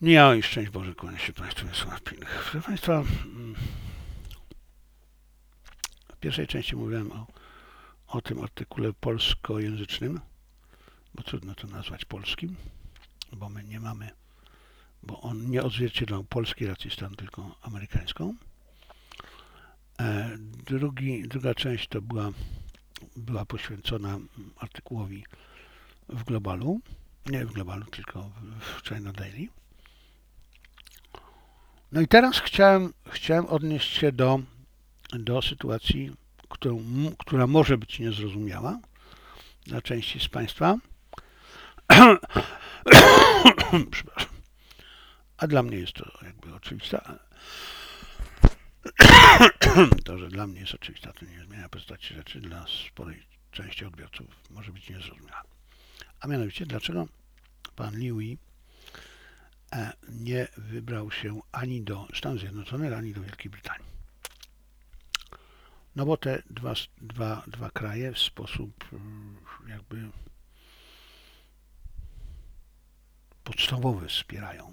Ja i szczęść Boże, kłania się Państwu, Wiesław Pilch. Proszę Państwa, w pierwszej części mówiłem o tym artykule polskojęzycznym, bo trudno to nazwać polskim, bo my nie mamy, bo on nie odzwierciedlał polskiej racji stanu, tylko amerykańską. Druga część to była poświęcona artykułowi w Globalu, nie w Globalu, tylko w China Daily. No i teraz chciałem odnieść się do sytuacji, która może być niezrozumiała dla części z Państwa, przepraszam, a dla mnie jest to jakby oczywiste. To, że dla mnie jest oczywista, to nie zmienia postaci rzeczy, dla sporej części odbiorców może być niezrozumiała. A mianowicie, dlaczego pan Liu nie wybrał się ani do Stanów Zjednoczonych, ani do Wielkiej Brytanii? No bo te dwa kraje w sposób jakby podstawowy wspierają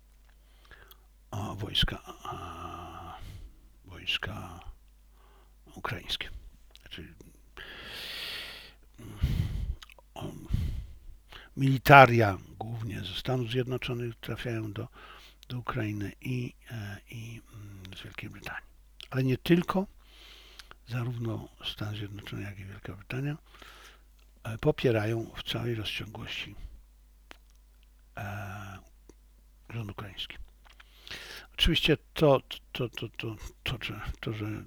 wojska ukraińskie. Znaczy, militaria głównie ze Stanów Zjednoczonych trafiają do Ukrainy i z Wielkiej Brytanii. Ale nie tylko, zarówno Stany Zjednoczone, jak i Wielka Brytania popierają w całej rozciągłości rząd ukraiński. Oczywiście to, że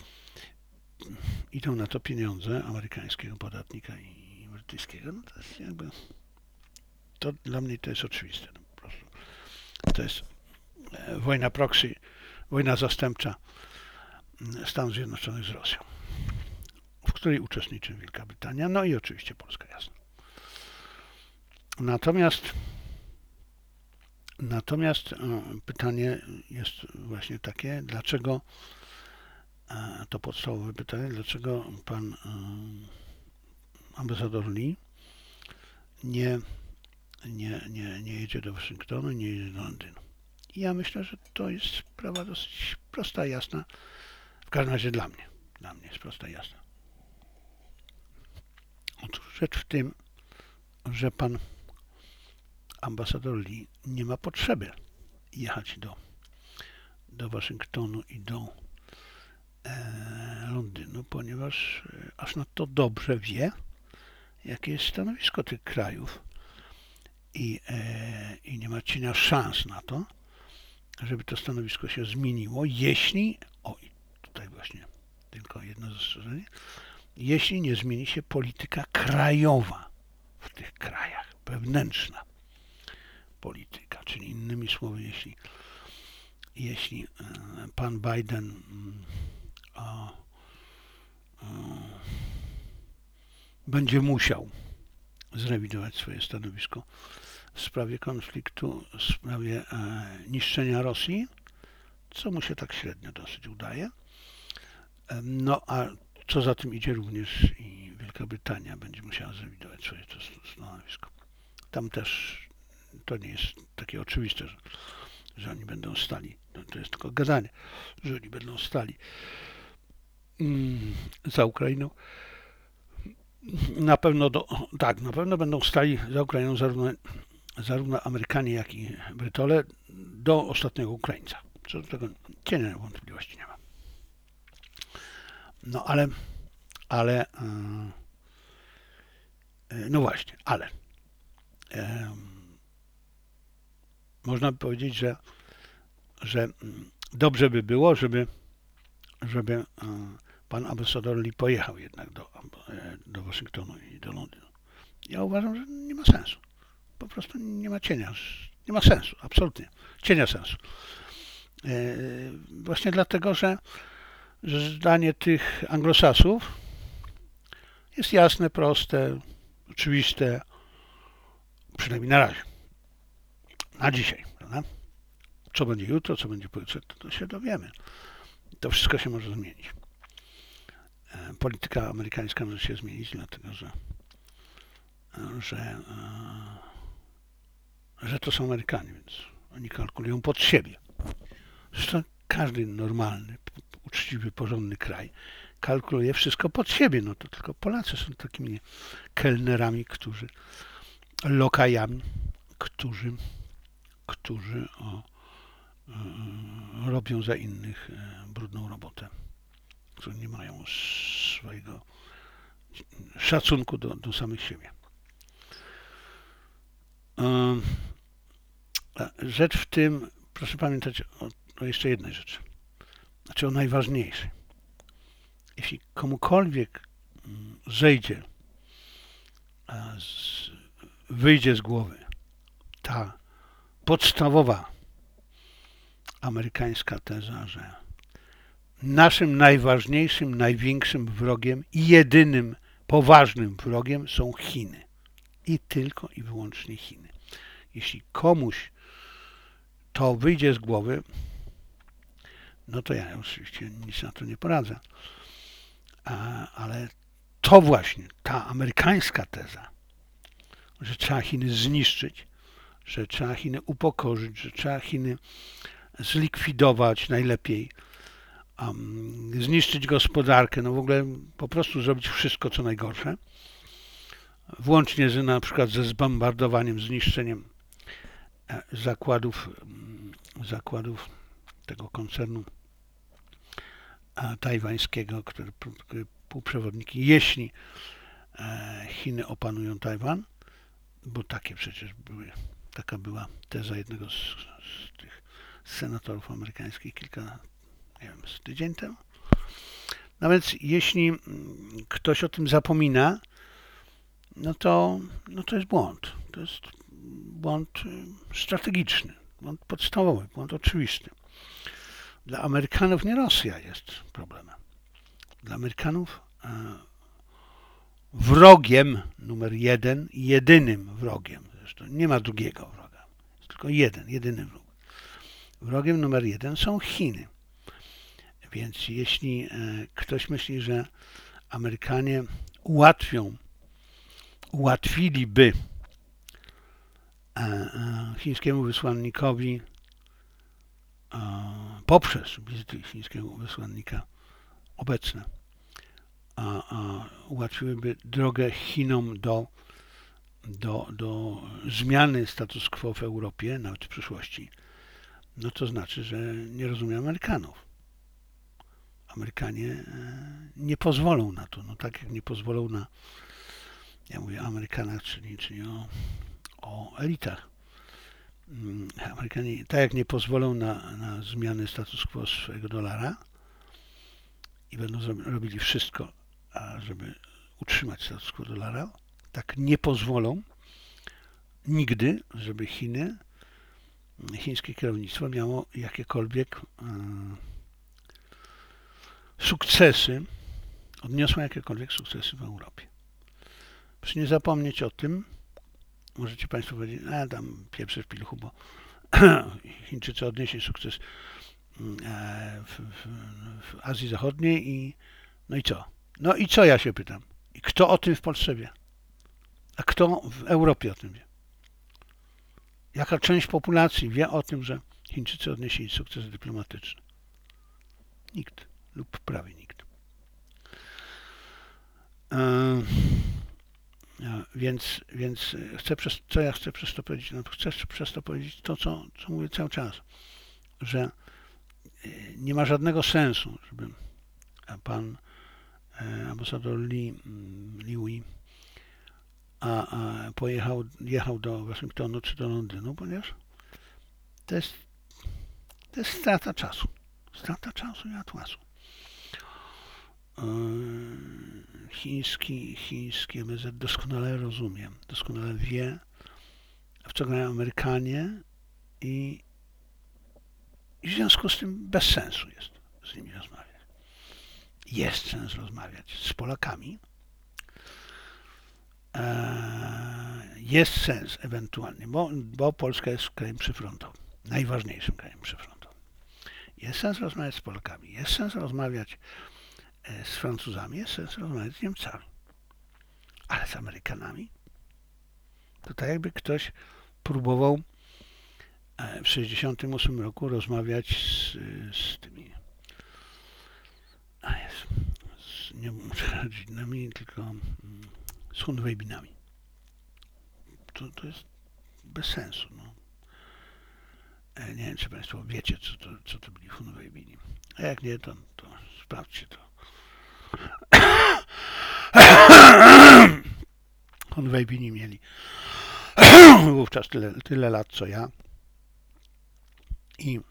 idą na to pieniądze amerykańskiego podatnika i brytyjskiego, no to jest jakby, to dla mnie to jest oczywiste. No po prostu. To jest wojna proxy, wojna zastępcza Stanów Zjednoczonych z Rosją, w której uczestniczy Wielka Brytania, no i oczywiście Polska, jasne. Natomiast pytanie jest właśnie takie, dlaczego, to podstawowe pytanie, dlaczego pan ambasador Lee nie jedzie do Waszyngtonu, nie jedzie do Londynu. I ja myślę, że to jest sprawa dosyć prosta i jasna, w każdym razie dla mnie jest prosta i jasna. Otóż rzecz w tym, że pan ambasador Lee nie ma potrzeby jechać do Waszyngtonu i do Londynu, ponieważ aż nadto dobrze wie, jakie jest stanowisko tych krajów i nie ma cienia szans na to, żeby to stanowisko się zmieniło, jeśli, i tutaj właśnie tylko jedno zastrzeżenie, jeśli nie zmieni się polityka krajowa w tych krajach, wewnętrzna polityka, czyli innymi słowy, jeśli pan Biden będzie musiał zrewidować swoje stanowisko w sprawie konfliktu, w sprawie niszczenia Rosji, co mu się tak średnio dosyć udaje. No a co za tym idzie, również i Wielka Brytania będzie musiała zrewidować swoje stanowisko. Tam też to nie jest takie oczywiste, że oni będą stali, to jest tylko gadanie, że oni będą stali za Ukrainą. Na pewno będą stali za Ukrainą zarówno Amerykanie, jak i Brytole do ostatniego Ukraińca. Co do tego cienia wątpliwości nie ma. No ale no właśnie, można by powiedzieć, że dobrze by było, żeby pan ambasador Lee pojechał jednak do Waszyngtonu i do Londynu. Ja uważam, że nie ma sensu. Po prostu nie ma cienia. Nie ma sensu, absolutnie. Cienia sensu. Właśnie dlatego, że zdanie tych anglosasów jest jasne, proste, oczywiste, przynajmniej na razie. Na dzisiaj, prawda? Co będzie jutro, co będzie pojutrze, to się dowiemy. To wszystko się może zmienić. Polityka amerykańska może się zmienić, dlatego że to są Amerykanie, więc Oni kalkulują pod siebie. Zresztą każdy normalny, uczciwy, porządny kraj kalkuluje wszystko pod siebie. No to tylko Polacy są takimi kelnerami, lokajami, którzy robią za innych brudną robotę, którzy nie mają swojego szacunku do samych siebie. Rzecz w tym, proszę pamiętać o jeszcze jednej rzeczy, znaczy o najważniejszej. Jeśli komukolwiek wyjdzie z głowy ta podstawowa amerykańska teza, że naszym najważniejszym, największym wrogiem i jedynym poważnym wrogiem są Chiny. I tylko i wyłącznie Chiny. Jeśli komuś to wyjdzie z głowy, no to ja oczywiście nic na to nie poradzę. Ale to właśnie, ta amerykańska teza, że trzeba Chiny zniszczyć, że trzeba Chiny upokorzyć, że trzeba Chiny zlikwidować najlepiej, zniszczyć gospodarkę, no w ogóle po prostu zrobić wszystko, co najgorsze, włącznie na przykład ze zbombardowaniem, zniszczeniem zakładów tego koncernu tajwańskiego, który półprzewodniki, jeśli Chiny opanują Tajwan, bo takie przecież taka była teza jednego z tych senatorów amerykańskich z tydzień temu. No więc jeśli ktoś o tym zapomina, no to jest błąd. To jest błąd strategiczny, błąd podstawowy, błąd oczywisty. Dla Amerykanów nie Rosja jest problemem. Dla Amerykanów wrogiem numer jeden, jedynym wrogiem, zresztą nie ma drugiego wroga, jest tylko jedyny wróg. Wrogiem numer jeden są Chiny. Więc jeśli ktoś myśli, że Amerykanie ułatwiliby chińskiemu wysłannikowi poprzez wizyty chińskiego wysłannika obecne, ułatwiłyby drogę Chinom do zmiany status quo w Europie, nawet w przyszłości, no to znaczy, że nie rozumie Amerykanów. Amerykanie nie pozwolą na to, no tak jak nie pozwolą na, ja mówię o Amerykanach, czyli o elitach. Amerykanie tak jak nie pozwolą na zmianę status quo swojego dolara i będą robili wszystko, żeby utrzymać status quo dolara, tak nie pozwolą nigdy, żeby chińskie kierownictwo miało jakiekolwiek odniosło jakiekolwiek sukcesy w Europie. Proszę nie zapomnieć o tym, możecie Państwo powiedzieć, tam pieprze w pilchu, bo Chińczycy odnieśli sukces w Azji Zachodniej i no i co? No i co, ja się pytam? I kto o tym w Polsce wie? A kto w Europie o tym wie? Jaka część populacji wie o tym, że Chińczycy odnieśli sukces dyplomatyczny? Nikt lub prawie nikt. Więc co ja chcę przez to powiedzieć? No, chcę przez to powiedzieć to, co mówię cały czas, że nie ma żadnego sensu, żeby pan ambasador Liu jechał do Waszyngtonu czy do Londynu, ponieważ to jest strata czasu. Strata czasu i atłasu. Chiński MSZ doskonale rozumie, doskonale wie, w co grają Amerykanie i w związku z tym bez sensu jest z nimi rozmawiać. Jest sens rozmawiać z Polakami. Jest sens ewentualnie, bo Polska jest krajem przyfrontowym, najważniejszym krajem przyfrontowym. Jest sens rozmawiać z Polakami, jest sens rozmawiać z Francuzami, jest sens rozmawiać z Niemcami. Ale z Amerykanami? To tak jakby ktoś próbował w 1968 roku rozmawiać z tymi, nie rodzinami, tylko z Hunwejbinami. To jest bez sensu. No. Nie wiem, czy Państwo wiecie, co to byli Hunwejbini. A jak nie, to sprawdźcie to. Hunwejbini mieli wówczas tyle lat, co ja. I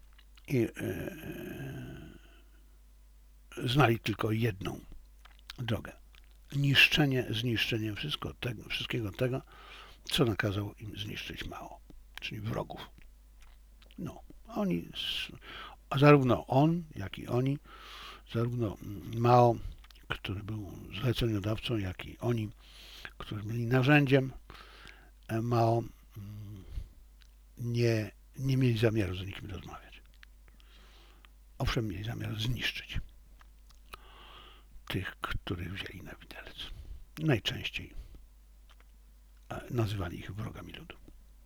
znali tylko jedną drogę. Zniszczenie wszystkiego tego, co nakazał im zniszczyć Mao, czyli wrogów. No, zarówno on, jak i oni, zarówno Mao, który był zleceniodawcą, jak i oni, którzy byli narzędziem Mao, nie mieli zamiaru z nikim rozmawiać. Owszem, mieli zamiar zniszczyć tych, których wzięli na widelec. Najczęściej nazywali ich wrogami ludu.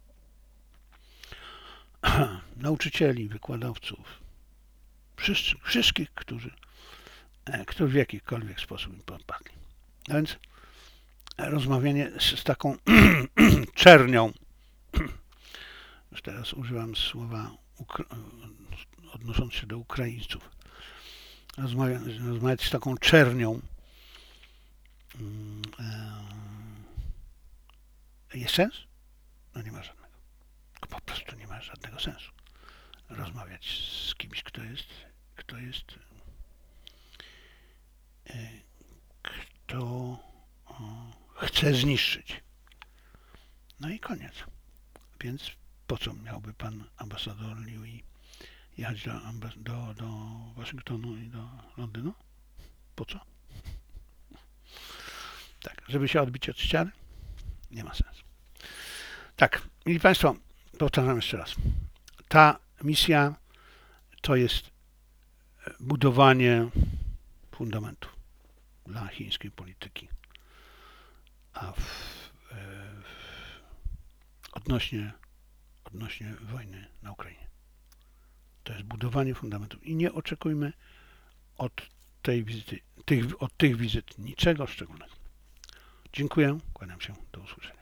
Nauczycieli, wykładowców, wszystkich, którzy w jakikolwiek sposób im podpadli. A więc rozmawianie z taką czernią, już teraz używam słowa odnosząc się do Ukraińców, rozmawiać z taką czernią jest sens? No nie ma żadnego. Po prostu nie ma żadnego sensu rozmawiać z kimś, kto chce zniszczyć. No i koniec. Więc po co miałby pan ambasador Liu jechać do Waszyngtonu i do Londynu? Po co? Tak, żeby się odbić od ściany? Nie ma sensu. Tak, mili Państwo, powtarzam jeszcze raz. Ta misja to jest budowanie fundamentów dla chińskiej polityki, a odnośnie wojny na Ukrainie. To jest budowanie fundamentów i nie oczekujmy od tych wizyt niczego szczególnego. Dziękuję, kłaniam się, do usłyszenia.